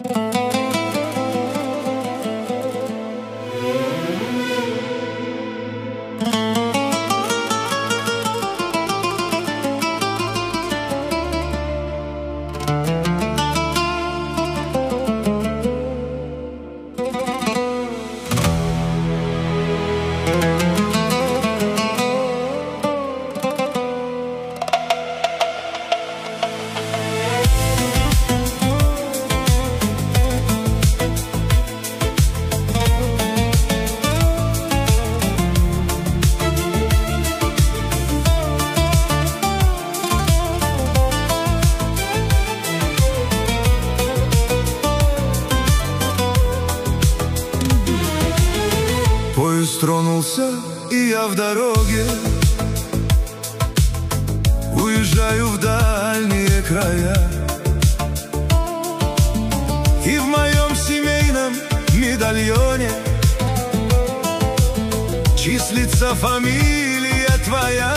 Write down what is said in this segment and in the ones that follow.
Поезд тронулся, и я в дороге, уезжаю в дальние края. И в моем семейном медальоне числится фамилия твоя.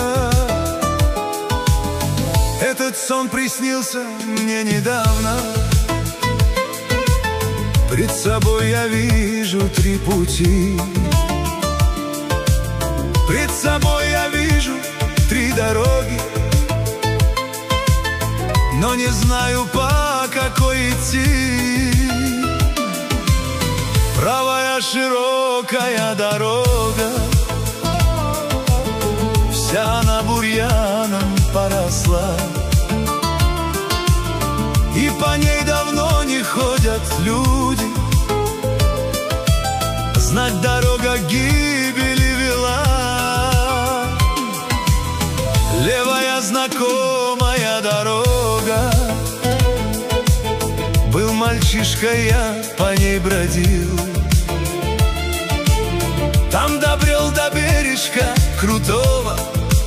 Этот сон приснился мне недавно. Пред собой я вижу три пути. Пред собой я вижу три дороги, но не знаю, по какой идти. Правая широкая дорога, вся она бурьяном поросла, и по ней давно не ходят люди. Знать, дорога к гибели вела. Левая знакомая дорога, был мальчишкой, я по ней бродил. Там добрел до бережка крутого,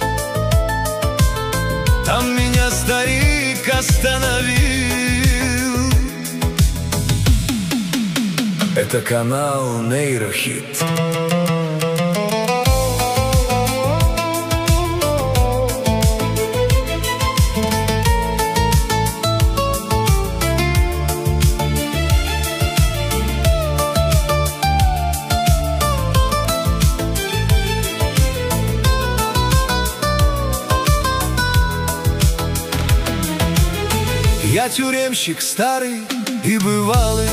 там меня старик остановил. Это канал Нейрохит. Я тюремщик старый и бывалый.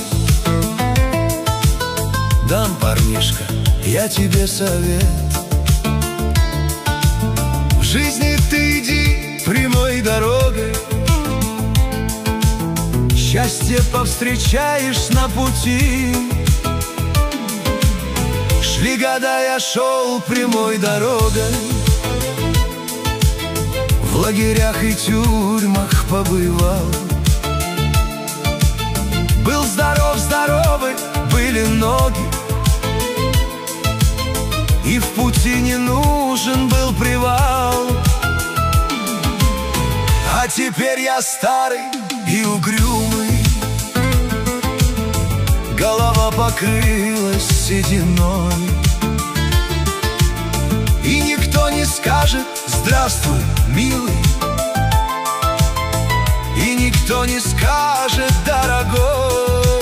Дам, парнишка, я тебе совет. В жизни ты иди прямой дорогой, счастье повстречаешь на пути. Шли года, я шел прямой дорогой, в лагерях и тюрьмах побывал. Был здоров, здоровы были ноги, и в пути не нужен был привал. А теперь я старый и угрюмый, голова покрылась сединой, и никто не скажет «Здравствуй, милый», и никто не скажет «Дорогой».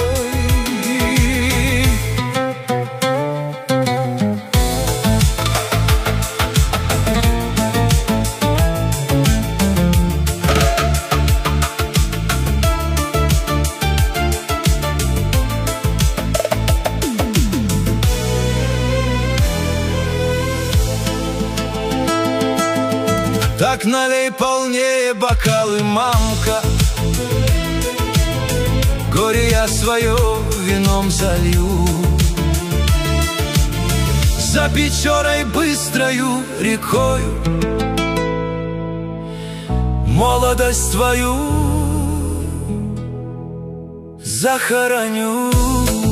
Так налей полнее бокалы, мамка, горе я свое вином залью. За Печорой быстрою рекою молодость твою захороню.